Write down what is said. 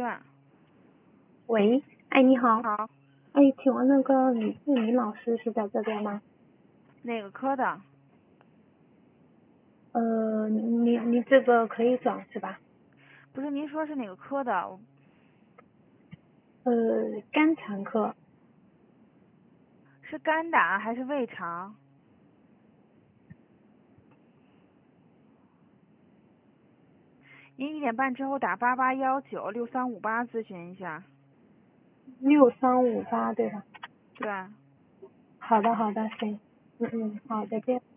院。 喂，哎，你好。 好。 哎，请问那个李慧敏老师是在这边吗？ 哪个科的？ 你这个可以转是吧？ 不是，您说是哪个科的？ 肝肠科。 是肝胆还是胃肠？您1点半之后打88196358咨询一下。 6358对吧？ 对。 好的，行。好，再见。